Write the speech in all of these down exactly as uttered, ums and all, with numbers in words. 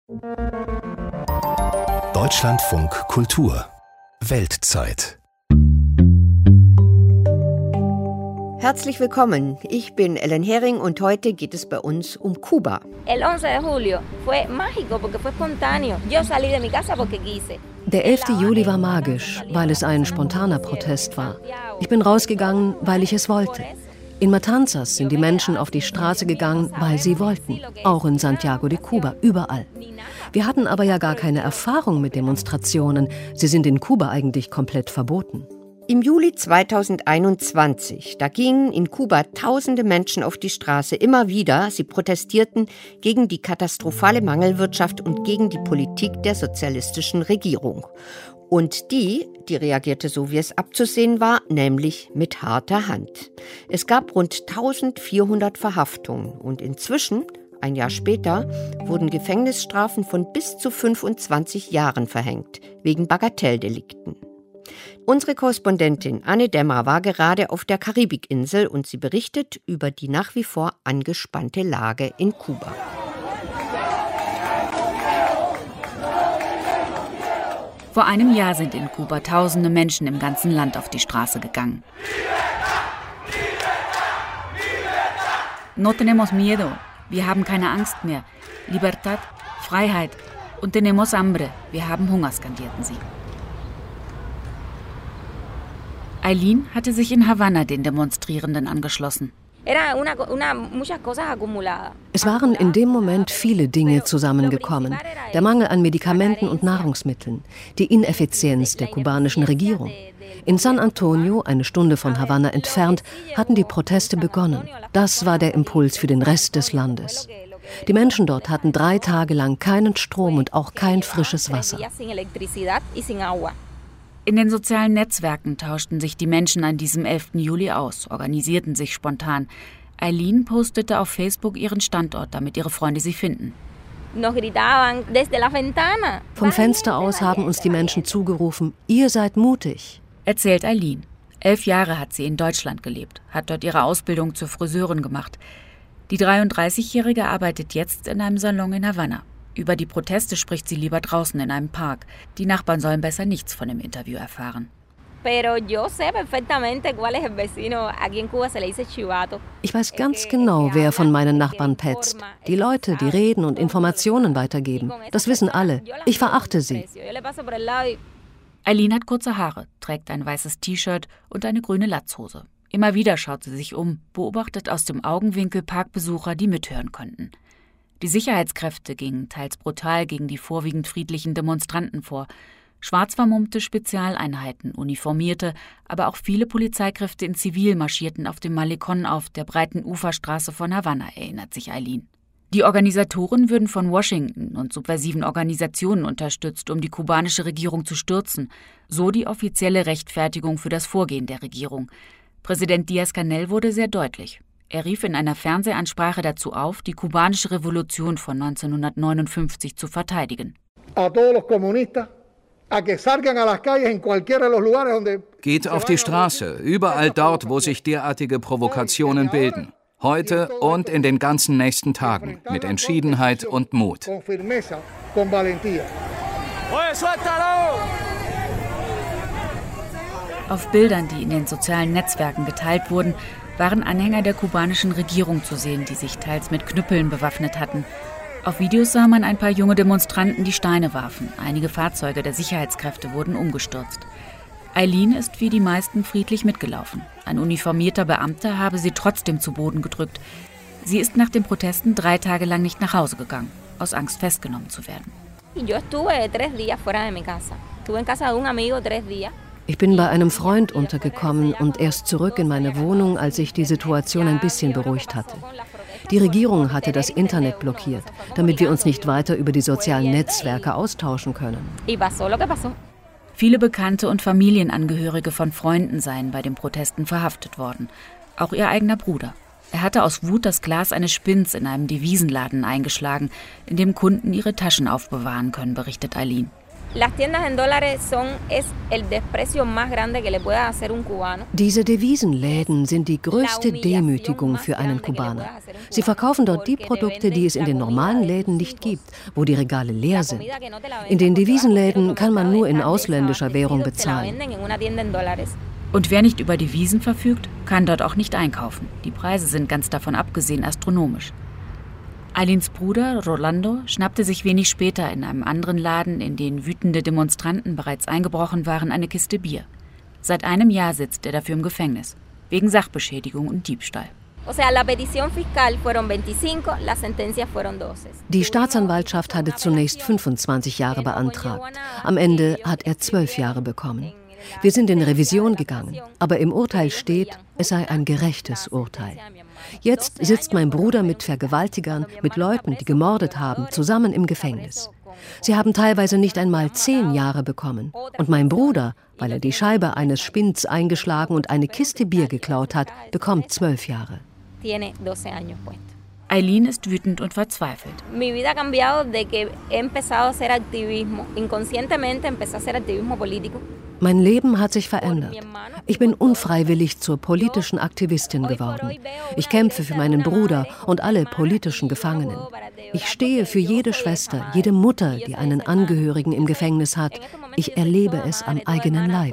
Deutschlandfunk Kultur Weltzeit. Herzlich willkommen, ich bin Ellen Hering und heute geht es bei uns um Kuba. Der elfte Juli war magisch, weil es ein spontaner Protest war. Ich bin rausgegangen, weil ich es wollte. In Matanzas sind die Menschen auf die Straße gegangen, weil sie wollten. Auch in Santiago de Cuba, überall. Wir hatten aber ja gar keine Erfahrung mit Demonstrationen. Sie sind in Kuba eigentlich komplett verboten. Im Juli zweitausendeinundzwanzig, da gingen in Kuba tausende Menschen auf die Straße, immer wieder. Sie protestierten gegen die katastrophale Mangelwirtschaft und gegen die Politik der sozialistischen Regierung. Und die, die reagierte so, wie es abzusehen war, nämlich mit harter Hand. Es gab rund eintausendvierhundert Verhaftungen und inzwischen, ein Jahr später, wurden Gefängnisstrafen von bis zu fünfundzwanzig Jahren verhängt, wegen Bagatelldelikten. Unsere Korrespondentin Anne Dämmer war gerade auf der Karibikinsel und sie berichtet über die nach wie vor angespannte Lage in Kuba. Vor einem Jahr sind in Kuba tausende Menschen im ganzen Land auf die Straße gegangen. No tenemos miedo. Wir haben keine Angst mehr. Libertad, Freiheit. Und tenemos hambre. Wir haben Hunger, skandierten sie. Eileen hatte sich in Havanna den Demonstrierenden angeschlossen. Es waren in dem Moment viele Dinge zusammengekommen. Der Mangel an Medikamenten und Nahrungsmitteln, die Ineffizienz der kubanischen Regierung. In San Antonio, eine Stunde von Havanna entfernt, hatten die Proteste begonnen. Das war der Impuls für den Rest des Landes. Die Menschen dort hatten drei Tage lang keinen Strom und auch kein frisches Wasser. In den sozialen Netzwerken tauschten sich die Menschen an diesem elften Juli aus, organisierten sich spontan. Eileen postete auf Facebook ihren Standort, damit ihre Freunde sie finden. Vom Fenster aus haben uns die Menschen zugerufen, ihr seid mutig, erzählt Eileen. Elf Jahre hat sie in Deutschland gelebt, hat dort ihre Ausbildung zur Friseurin gemacht. Die dreiunddreißigjährige arbeitet jetzt in einem Salon in Havanna. Über die Proteste spricht sie lieber draußen in einem Park. Die Nachbarn sollen besser nichts von dem Interview erfahren. Ich weiß ganz genau, wer von meinen Nachbarn petzt. Die Leute, die reden und Informationen weitergeben. Das wissen alle. Ich verachte sie. Eileen hat kurze Haare, trägt ein weißes T-Shirt und eine grüne Latzhose. Immer wieder schaut sie sich um, beobachtet aus dem Augenwinkel Parkbesucher, die mithören könnten. Die Sicherheitskräfte gingen teils brutal gegen die vorwiegend friedlichen Demonstranten vor. Schwarz vermummte Spezialeinheiten, Uniformierte, aber auch viele Polizeikräfte in Zivil marschierten auf dem Malecón auf der breiten Uferstraße von Havanna, erinnert sich Eileen. Die Organisatoren würden von Washington und subversiven Organisationen unterstützt, um die kubanische Regierung zu stürzen. So die offizielle Rechtfertigung für das Vorgehen der Regierung. Präsident Díaz-Canel wurde sehr deutlich. Er rief in einer Fernsehansprache dazu auf, die kubanische Revolution von neunzehnhundertneunundfünfzig zu verteidigen. Geht auf die Straße, überall dort, wo sich derartige Provokationen bilden. Heute und in den ganzen nächsten Tagen, mit Entschiedenheit und Mut. Auf Bildern, die in den sozialen Netzwerken geteilt wurden, waren Anhänger der kubanischen Regierung zu sehen, die sich teils mit Knüppeln bewaffnet hatten. Auf Videos sah man ein paar junge Demonstranten, die Steine warfen. Einige Fahrzeuge der Sicherheitskräfte wurden umgestürzt. Eileen ist wie die meisten friedlich mitgelaufen. Ein uniformierter Beamter habe sie trotzdem zu Boden gedrückt. Sie ist nach den Protesten drei Tage lang nicht nach Hause gegangen, aus Angst festgenommen zu werden. Ich bin bei einem Freund untergekommen und erst zurück in meine Wohnung, als sich die Situation ein bisschen beruhigt hatte. Die Regierung hatte das Internet blockiert, damit wir uns nicht weiter über die sozialen Netzwerke austauschen können. Viele Bekannte und Familienangehörige von Freunden seien bei den Protesten verhaftet worden. Auch ihr eigener Bruder. Er hatte aus Wut das Glas eines Spinns in einem Devisenladen eingeschlagen, in dem Kunden ihre Taschen aufbewahren können, berichtet Eileen. Diese Devisenläden sind die größte Demütigung für einen Kubaner. Sie verkaufen dort die Produkte, die es in den normalen Läden nicht gibt, wo die Regale leer sind. In den Devisenläden kann man nur in ausländischer Währung bezahlen. Und wer nicht über Devisen verfügt, kann dort auch nicht einkaufen. Die Preise sind ganz davon abgesehen astronomisch. Aylins Bruder, Rolando, schnappte sich wenig später in einem anderen Laden, in den wütende Demonstranten bereits eingebrochen waren, eine Kiste Bier. Seit einem Jahr sitzt er dafür im Gefängnis, wegen Sachbeschädigung und Diebstahl. Die Staatsanwaltschaft hatte zunächst fünfundzwanzig Jahre beantragt. Am Ende hat er zwölf Jahre bekommen. Wir sind in Revision gegangen, aber im Urteil steht, es sei ein gerechtes Urteil. Jetzt sitzt mein Bruder mit Vergewaltigern, mit Leuten, die gemordet haben, zusammen im Gefängnis. Sie haben teilweise nicht einmal zehn Jahre bekommen. Und mein Bruder, weil er die Scheibe eines Spinns eingeschlagen und eine Kiste Bier geklaut hat, bekommt zwölf Jahre. Aylin ist wütend und verzweifelt. Mein Leben hat sich verändert. Ich bin unfreiwillig zur politischen Aktivistin geworden. Ich kämpfe für meinen Bruder und alle politischen Gefangenen. Ich stehe für jede Schwester, jede Mutter, die einen Angehörigen im Gefängnis hat. Ich erlebe es am eigenen Leib.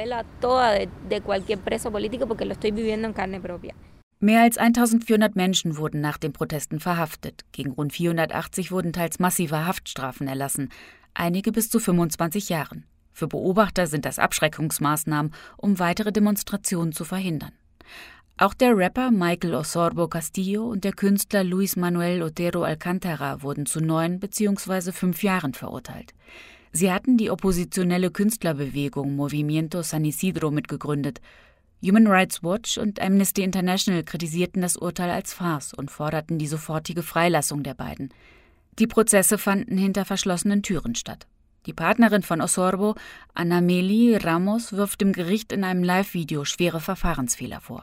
Mehr als eintausendvierhundert Menschen wurden nach den Protesten verhaftet. Gegen rund vierhundertachtzig wurden teils massive Haftstrafen erlassen, einige bis zu fünfundzwanzig Jahren. Für Beobachter sind das Abschreckungsmaßnahmen, um weitere Demonstrationen zu verhindern. Auch der Rapper Michael Osorbo Castillo und der Künstler Luis Manuel Otero Alcántara wurden zu neun bzw. fünf Jahren verurteilt. Sie hatten die oppositionelle Künstlerbewegung Movimiento San Isidro mitgegründet. Human Rights Watch und Amnesty International kritisierten das Urteil als Farce und forderten die sofortige Freilassung der beiden. Die Prozesse fanden hinter verschlossenen Türen statt. Die Partnerin von Osorbo, Anameli Ramos, wirft dem Gericht in einem Live-Video schwere Verfahrensfehler vor.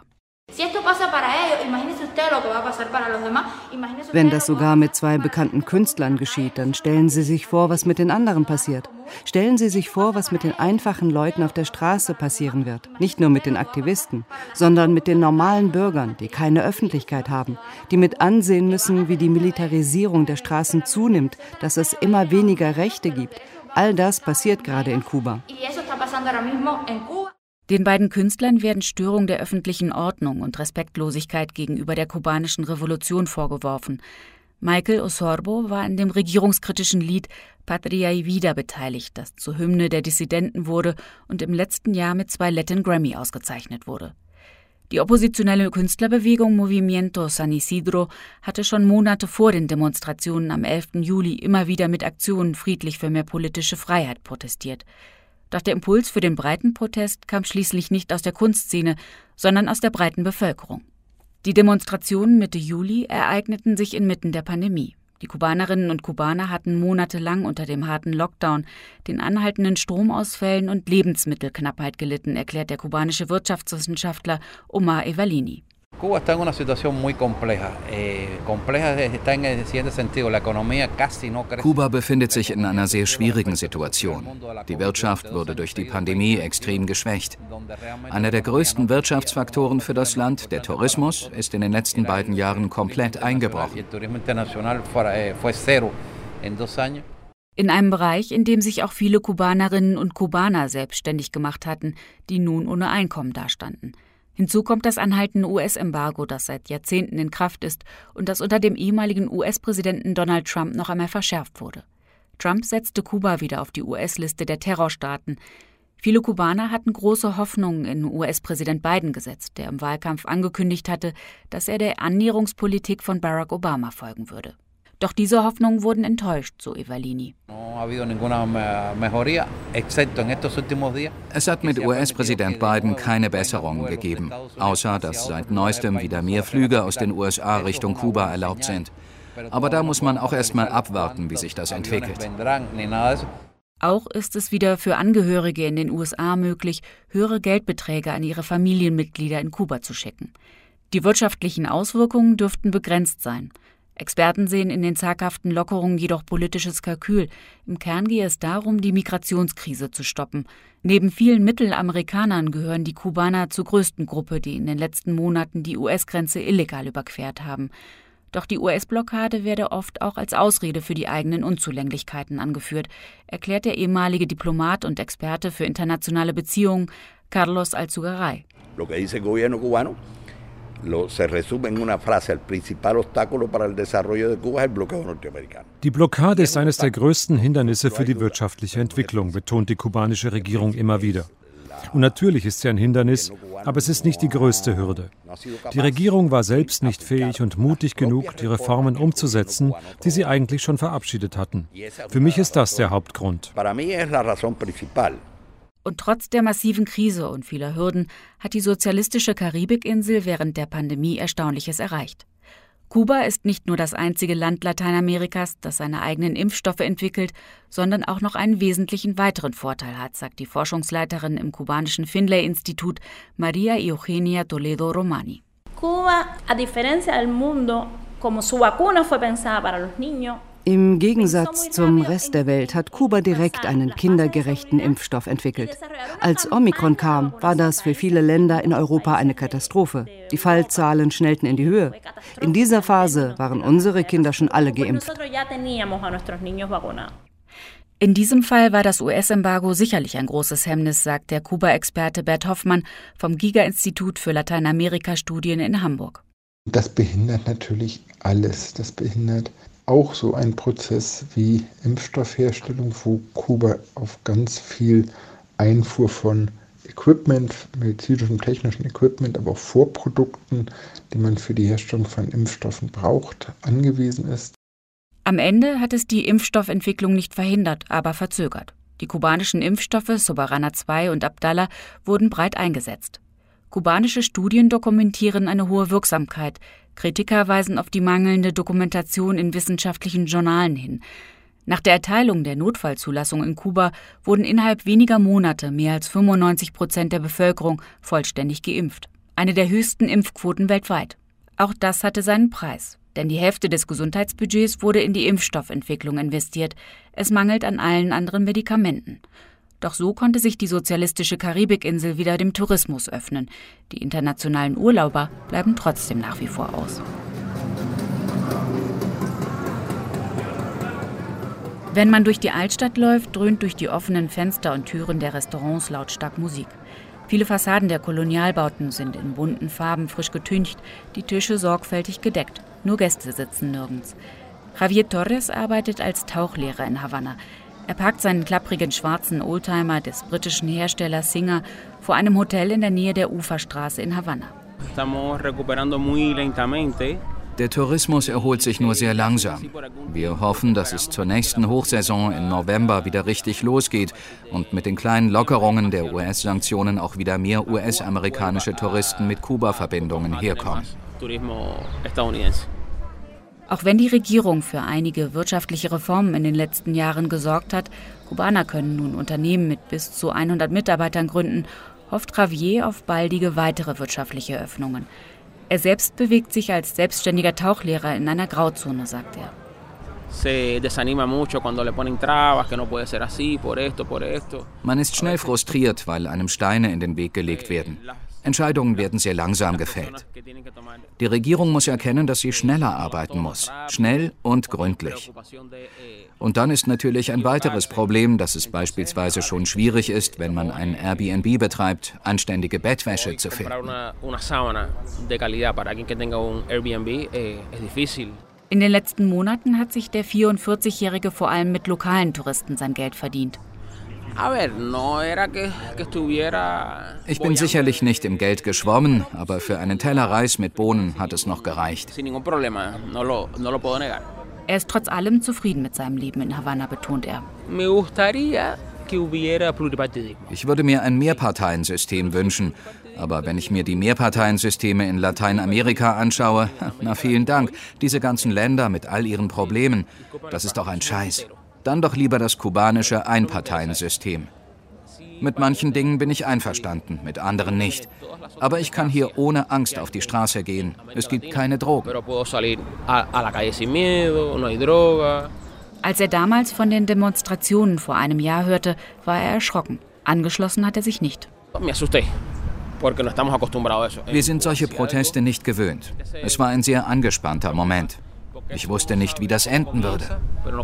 Wenn das sogar mit zwei bekannten Künstlern geschieht, dann stellen Sie sich vor, was mit den anderen passiert. Stellen Sie sich vor, was mit den einfachen Leuten auf der Straße passieren wird. Nicht nur mit den Aktivisten, sondern mit den normalen Bürgern, die keine Öffentlichkeit haben, die mit ansehen müssen, wie die Militarisierung der Straßen zunimmt, dass es immer weniger Rechte gibt. All das passiert gerade in Kuba. Den beiden Künstlern werden Störung der öffentlichen Ordnung und Respektlosigkeit gegenüber der kubanischen Revolution vorgeworfen. Michael Osorbo war an dem regierungskritischen Lied Patria y Vida beteiligt, das zur Hymne der Dissidenten wurde und im letzten Jahr mit zwei Latin Grammy ausgezeichnet wurde. Die oppositionelle Künstlerbewegung Movimiento San Isidro hatte schon Monate vor den Demonstrationen am elften Juli immer wieder mit Aktionen friedlich für mehr politische Freiheit protestiert. Doch der Impuls für den breiten Protest kam schließlich nicht aus der Kunstszene, sondern aus der breiten Bevölkerung. Die Demonstrationen Mitte Juli ereigneten sich inmitten der Pandemie. Die Kubanerinnen und Kubaner hatten monatelang unter dem harten Lockdown, den anhaltenden Stromausfällen und Lebensmittelknappheit gelitten, erklärt der kubanische Wirtschaftswissenschaftler Omar Evallini. Kuba está en una situación muy compleja. Eh, compleja está en el siguiente sentido, la economía casi no crece. Kuba befindet sich in einer sehr schwierigen Situation. Die Wirtschaft wurde durch die Pandemie extrem geschwächt. Einer der größten Wirtschaftsfaktoren für das Land, der Tourismus, ist in den letzten beiden Jahren komplett eingebrochen. In einem Bereich, in dem sich auch viele Kubanerinnen und Kubaner selbstständig gemacht hatten, die nun ohne Einkommen dastanden. Hinzu kommt das anhaltende U S-Embargo, das seit Jahrzehnten in Kraft ist und das unter dem ehemaligen U S-Präsidenten Donald Trump noch einmal verschärft wurde. Trump setzte Kuba wieder auf die U S-Liste der Terrorstaaten. Viele Kubaner hatten große Hoffnungen in U S-Präsident Biden gesetzt, der im Wahlkampf angekündigt hatte, dass er der Annäherungspolitik von Barack Obama folgen würde. Doch diese Hoffnungen wurden enttäuscht, so Evallini. Es hat mit U S-Präsident Biden keine Besserungen gegeben, außer dass seit neuestem wieder mehr Flüge aus den U S A Richtung Kuba erlaubt sind. Aber da muss man auch erst mal abwarten, wie sich das entwickelt. Auch ist es wieder für Angehörige in den U S A möglich, höhere Geldbeträge an ihre Familienmitglieder in Kuba zu schicken. Die wirtschaftlichen Auswirkungen dürften begrenzt sein. Experten sehen in den zaghaften Lockerungen jedoch politisches Kalkül. Im Kern gehe es darum, die Migrationskrise zu stoppen. Neben vielen Mittelamerikanern gehören die Kubaner zur größten Gruppe, die in den letzten Monaten die U S-Grenze illegal überquert haben. Doch die U S-Blockade werde oft auch als Ausrede für die eigenen Unzulänglichkeiten angeführt, erklärt der ehemalige Diplomat und Experte für internationale Beziehungen Carlos Alzugaray. Lo que dice el gobierno cubano lo se resume en una frase: el principal obstáculo para el desarrollo de Cuba es el bloqueo norteamericano. Die Blockade ist eines der größten Hindernisse für die wirtschaftliche Entwicklung, betont die kubanische Regierung immer wieder. Und natürlich ist sie ein Hindernis, aber es ist nicht die größte Hürde. Die Regierung war selbst nicht fähig und mutig genug, die Reformen umzusetzen, die sie eigentlich schon verabschiedet hatten. Für mich ist das der Hauptgrund. Und trotz der massiven Krise und vieler Hürden hat die sozialistische Karibikinsel während der Pandemie Erstaunliches erreicht. Kuba ist nicht nur das einzige Land Lateinamerikas, das seine eigenen Impfstoffe entwickelt, sondern auch noch einen wesentlichen weiteren Vorteil hat, sagt die Forschungsleiterin im kubanischen Finlay-Institut María Eugenia Toledo Romani. Cuba, a diferencia del mundo, como su vacuna fue pensada para los niños. Im Gegensatz zum Rest der Welt hat Kuba direkt einen kindergerechten Impfstoff entwickelt. Als Omikron kam, war das für viele Länder in Europa eine Katastrophe. Die Fallzahlen schnellten in die Höhe. In dieser Phase waren unsere Kinder schon alle geimpft. In diesem Fall war das U S-Embargo sicherlich ein großes Hemmnis, sagt der Kuba-Experte Bert Hoffmann vom Giga-Institut für Lateinamerika-Studien in Hamburg. Das behindert natürlich alles. Das behindert auch so ein Prozess wie Impfstoffherstellung, wo Kuba auf ganz viel Einfuhr von Equipment, medizinischem, technischen Equipment, aber auch Vorprodukten, die man für die Herstellung von Impfstoffen braucht, angewiesen ist. Am Ende hat es die Impfstoffentwicklung nicht verhindert, aber verzögert. Die kubanischen Impfstoffe Soberana zwei und Abdala wurden breit eingesetzt. Kubanische Studien dokumentieren eine hohe Wirksamkeit. Kritiker weisen auf die mangelnde Dokumentation in wissenschaftlichen Journalen hin. Nach der Erteilung der Notfallzulassung in Kuba wurden innerhalb weniger Monate mehr als fünfundneunzig Prozent der Bevölkerung vollständig geimpft. Eine der höchsten Impfquoten weltweit. Auch das hatte seinen Preis. Denn die Hälfte des Gesundheitsbudgets wurde in die Impfstoffentwicklung investiert. Es mangelt an allen anderen Medikamenten. Doch so konnte sich die sozialistische Karibikinsel wieder dem Tourismus öffnen. Die internationalen Urlauber bleiben trotzdem nach wie vor aus. Wenn man durch die Altstadt läuft, dröhnt durch die offenen Fenster und Türen der Restaurants lautstark Musik. Viele Fassaden der Kolonialbauten sind in bunten Farben frisch getüncht, die Tische sorgfältig gedeckt. Nur Gäste sitzen nirgends. Javier Torres arbeitet als Tauchlehrer in Havanna. Er parkt seinen klapprigen schwarzen Oldtimer des britischen Herstellers Singer vor einem Hotel in der Nähe der Uferstraße in Havanna. Der Tourismus erholt sich nur sehr langsam. Wir hoffen, dass es zur nächsten Hochsaison im November wieder richtig losgeht und mit den kleinen Lockerungen der U S-Sanktionen auch wieder mehr U S-amerikanische Touristen mit Kuba-Verbindungen herkommen. Auch wenn die Regierung für einige wirtschaftliche Reformen in den letzten Jahren gesorgt hat, Kubaner können nun Unternehmen mit bis zu hundert Mitarbeitern gründen, hofft Javier auf baldige weitere wirtschaftliche Öffnungen. Er selbst bewegt sich als selbstständiger Tauchlehrer in einer Grauzone, sagt er. Man ist schnell frustriert, weil einem Steine in den Weg gelegt werden. Entscheidungen werden sehr langsam gefällt. Die Regierung muss erkennen, dass sie schneller arbeiten muss. Schnell und gründlich. Und dann ist natürlich ein weiteres Problem, dass es beispielsweise schon schwierig ist, wenn man ein Airbnb betreibt, anständige Bettwäsche zu finden. In den letzten Monaten hat sich der vierundvierzigjährige vor allem mit lokalen Touristen sein Geld verdient. Ich bin sicherlich nicht im Geld geschwommen, aber für einen Teller Reis mit Bohnen hat es noch gereicht. Er ist trotz allem zufrieden mit seinem Leben in Havanna, betont er. Ich würde mir ein Mehrparteiensystem wünschen, aber wenn ich mir die Mehrparteiensysteme in Lateinamerika anschaue, na vielen Dank, diese ganzen Länder mit all ihren Problemen, das ist doch ein Scheiß. Dann doch lieber das kubanische Einparteiensystem. Mit manchen Dingen bin ich einverstanden, mit anderen nicht. Aber ich kann hier ohne Angst auf die Straße gehen. Es gibt keine Drogen. Als er damals von den Demonstrationen vor einem Jahr hörte, war er erschrocken. Angeschlossen hat er sich nicht. Wir sind solche Proteste nicht gewöhnt. Es war ein sehr angespannter Moment. Ich wusste nicht, wie das enden würde.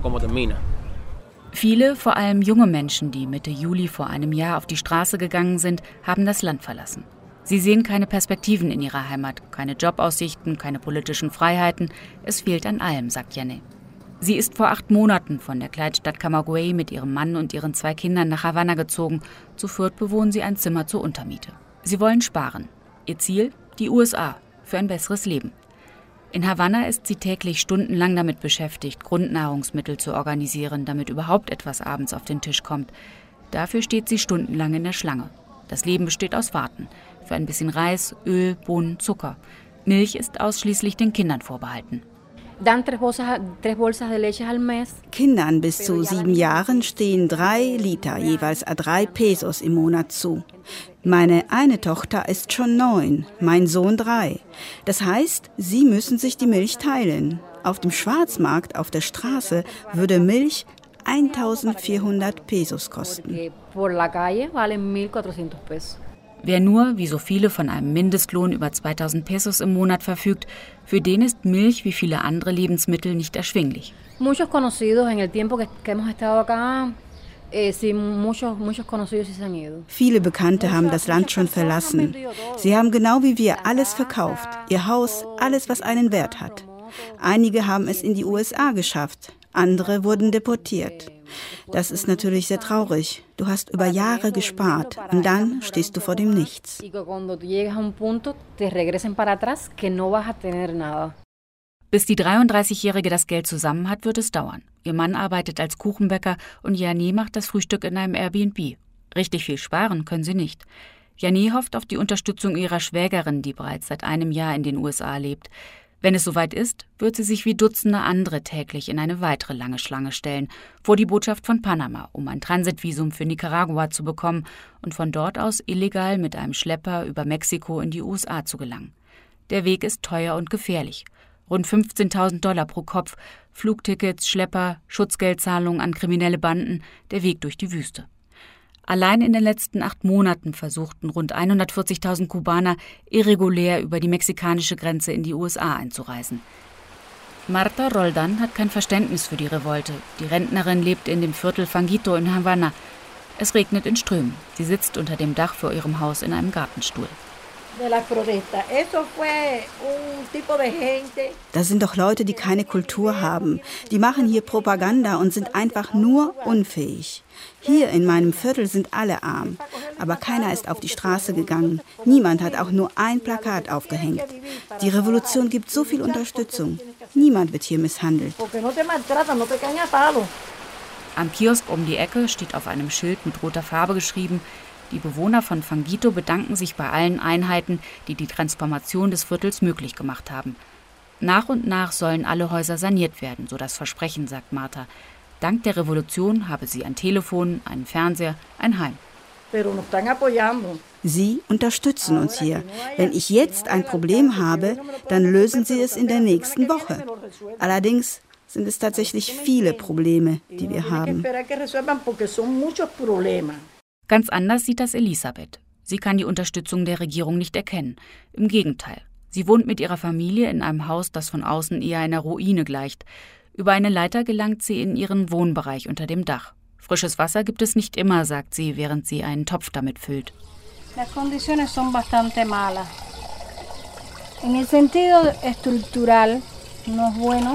Viele, vor allem junge Menschen, die Mitte Juli vor einem Jahr auf die Straße gegangen sind, haben das Land verlassen. Sie sehen keine Perspektiven in ihrer Heimat, keine Jobaussichten, keine politischen Freiheiten. Es fehlt an allem, sagt Jané. Sie ist vor acht Monaten von der Kleinstadt Camagüey mit ihrem Mann und ihren zwei Kindern nach Havanna gezogen. Zu viert bewohnen sie ein Zimmer zur Untermiete. Sie wollen sparen. Ihr Ziel? Die U S A. Für ein besseres Leben. In Havanna ist sie täglich stundenlang damit beschäftigt, Grundnahrungsmittel zu organisieren, damit überhaupt etwas abends auf den Tisch kommt. Dafür steht sie stundenlang in der Schlange. Das Leben besteht aus Warten. Für ein bisschen Reis, Öl, Bohnen, Zucker. Milch ist ausschließlich den Kindern vorbehalten. Kindern bis zu sieben Jahren stehen drei Liter, jeweils a drei Pesos im Monat zu. Meine eine Tochter ist schon neun, mein Sohn drei. Das heißt, sie müssen sich die Milch teilen. Auf dem Schwarzmarkt auf der Straße würde Milch eintausendvierhundert Pesos kosten. Wer nur, wie so viele, von einem Mindestlohn über zweitausend Pesos im Monat verfügt, für den ist Milch wie viele andere Lebensmittel nicht erschwinglich. Viele Bekannte haben das Land schon verlassen. Sie haben genau wie wir alles verkauft, ihr Haus, alles, was einen Wert hat. Einige haben es in die U S A geschafft, andere wurden deportiert. Das ist natürlich sehr traurig. Du hast über Jahre gespart und dann stehst du vor dem Nichts. Bis die dreiunddreißigjährige das Geld zusammen hat, wird es dauern. Ihr Mann arbeitet als Kuchenbäcker und Jané macht das Frühstück in einem Airbnb. Richtig viel sparen können sie nicht. Jané hofft auf die Unterstützung ihrer Schwägerin, die bereits seit einem Jahr in den U S A lebt. Wenn es soweit ist, wird sie sich wie Dutzende andere täglich in eine weitere lange Schlange stellen, vor die Botschaft von Panama, um ein Transitvisum für Nicaragua zu bekommen und von dort aus illegal mit einem Schlepper über Mexiko in die U S A zu gelangen. Der Weg ist teuer und gefährlich. Rund fünfzehntausend Dollar pro Kopf, Flugtickets, Schlepper, Schutzgeldzahlungen an kriminelle Banden, der Weg durch die Wüste. Allein in den letzten acht Monaten versuchten rund hundertvierzigtausend Kubaner irregulär über die mexikanische Grenze in die U S A einzureisen. Marta Roldan hat kein Verständnis für die Revolte. Die Rentnerin lebt in dem Viertel Fanguito in Havanna. Es regnet in Strömen. Sie sitzt unter dem Dach vor ihrem Haus in einem Gartenstuhl. Das sind doch Leute, die keine Kultur haben. Die machen hier Propaganda und sind einfach nur unfähig. Hier in meinem Viertel sind alle arm, aber keiner ist auf die Straße gegangen. Niemand hat auch nur ein Plakat aufgehängt. Die Revolution gibt so viel Unterstützung. Niemand wird hier misshandelt. Am Kiosk um die Ecke steht auf einem Schild mit roter Farbe geschrieben: Die Bewohner von Fanguito bedanken sich bei allen Einheiten, die die Transformation des Viertels möglich gemacht haben. Nach und nach sollen alle Häuser saniert werden, so das Versprechen, sagt Marta. Dank der Revolution habe sie ein Telefon, einen Fernseher, ein Heim. Sie unterstützen uns hier. Wenn ich jetzt ein Problem habe, dann lösen sie es in der nächsten Woche. Allerdings sind es tatsächlich viele Probleme, die wir haben. Ganz anders sieht das Elisabeth. Sie kann die Unterstützung der Regierung nicht erkennen. Im Gegenteil. Sie wohnt mit ihrer Familie in einem Haus, das von außen eher einer Ruine gleicht. Über eine Leiter gelangt sie in ihren Wohnbereich unter dem Dach. Frisches Wasser gibt es nicht immer, sagt sie, während sie einen Topf damit füllt. Las condiciones son bastante malas. En el sentido estructural no es bueno.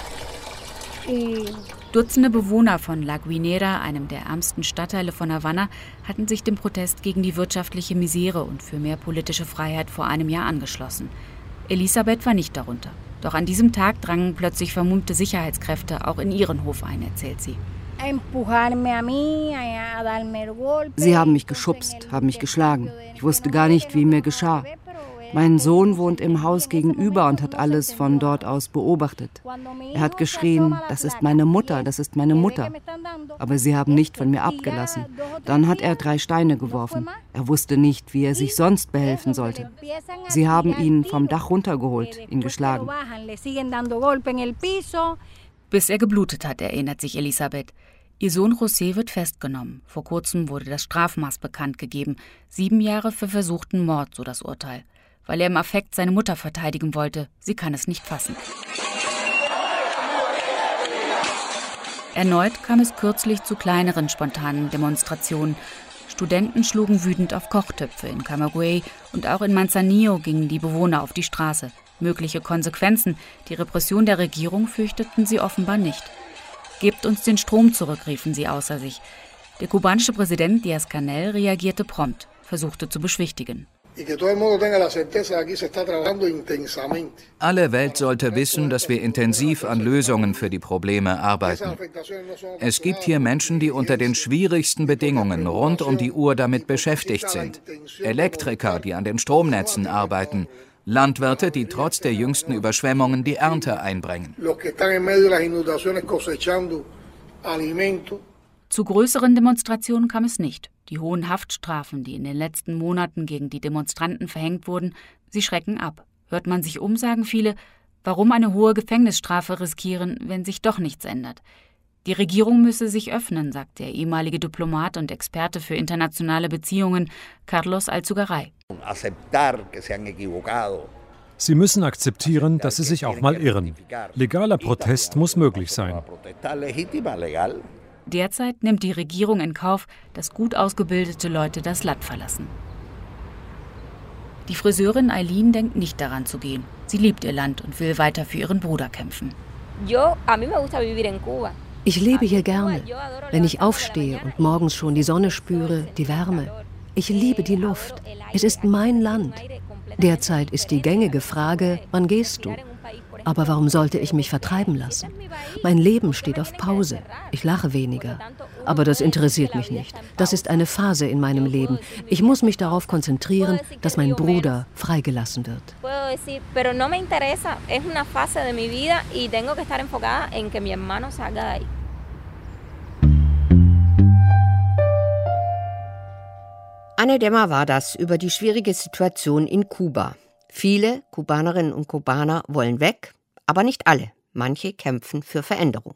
Dutzende Bewohner von La Guinera, einem der ärmsten Stadtteile von Havanna, hatten sich dem Protest gegen die wirtschaftliche Misere und für mehr politische Freiheit vor einem Jahr angeschlossen. Elisabeth war nicht darunter. Doch an diesem Tag drangen plötzlich vermummte Sicherheitskräfte auch in ihren Hof ein, erzählt sie. Sie haben mich geschubst, haben mich geschlagen. Ich wusste gar nicht, wie mir geschah. Mein Sohn wohnt im Haus gegenüber und hat alles von dort aus beobachtet. Er hat geschrien, das ist meine Mutter, das ist meine Mutter. Aber sie haben nicht von mir abgelassen. Dann hat er drei Steine geworfen. Er wusste nicht, wie er sich sonst behelfen sollte. Sie haben ihn vom Dach runtergeholt, ihn geschlagen. Bis er geblutet hat, erinnert sich Elisabeth. Ihr Sohn José wird festgenommen. Vor kurzem wurde das Strafmaß bekannt gegeben. Sieben Jahre für versuchten Mord, so das Urteil. Weil er im Affekt seine Mutter verteidigen wollte. Sie kann es nicht fassen. Erneut kam es kürzlich zu kleineren spontanen Demonstrationen. Studenten schlugen wütend auf Kochtöpfe in Camagüey und auch in Manzanillo gingen die Bewohner auf die Straße. Mögliche Konsequenzen, die Repression der Regierung fürchteten sie offenbar nicht. Gebt uns den Strom zurück, riefen sie außer sich. Der kubanische Präsident Díaz-Canel reagierte prompt, versuchte zu beschwichtigen. Alle Welt sollte wissen, dass wir intensiv an Lösungen für die Probleme arbeiten. Es gibt hier Menschen, die unter den schwierigsten Bedingungen rund um die Uhr damit beschäftigt sind. Elektriker, die an den Stromnetzen arbeiten. Landwirte, die trotz der jüngsten Überschwemmungen die Ernte einbringen. Zu größeren Demonstrationen kam es nicht. Die hohen Haftstrafen, die in den letzten Monaten gegen die Demonstranten verhängt wurden, sie schrecken ab. Hört man sich um, sagen viele, warum eine hohe Gefängnisstrafe riskieren, wenn sich doch nichts ändert. Die Regierung müsse sich öffnen, sagt der ehemalige Diplomat und Experte für internationale Beziehungen Carlos Alzugaray. Sie müssen akzeptieren, dass sie sich auch mal irren. Legaler Protest muss möglich sein. Derzeit nimmt die Regierung in Kauf, dass gut ausgebildete Leute das Land verlassen. Die Friseurin Eileen denkt nicht daran zu gehen. Sie liebt ihr Land und will weiter für ihren Bruder kämpfen. Ich lebe hier gerne, wenn ich aufstehe und morgens schon die Sonne spüre, die Wärme. Ich liebe die Luft. Es ist mein Land. Derzeit ist die gängige Frage, wann gehst du? Aber warum sollte ich mich vertreiben lassen? Mein Leben steht auf Pause. Ich lache weniger. Aber das interessiert mich nicht. Das ist eine Phase in meinem Leben. Ich muss mich darauf konzentrieren, dass mein Bruder freigelassen wird. Anne Demmer war das über die schwierige Situation in Kuba. Viele Kubanerinnen und Kubaner wollen weg, aber nicht alle. Manche kämpfen für Veränderung.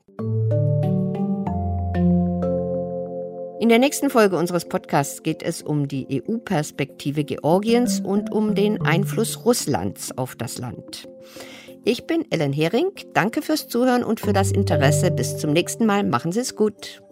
In der nächsten Folge unseres Podcasts geht es um die E U-Perspektive Georgiens und um den Einfluss Russlands auf das Land. Ich bin Ellen Hering. Danke fürs Zuhören und für das Interesse. Bis zum nächsten Mal. Machen Sie es gut.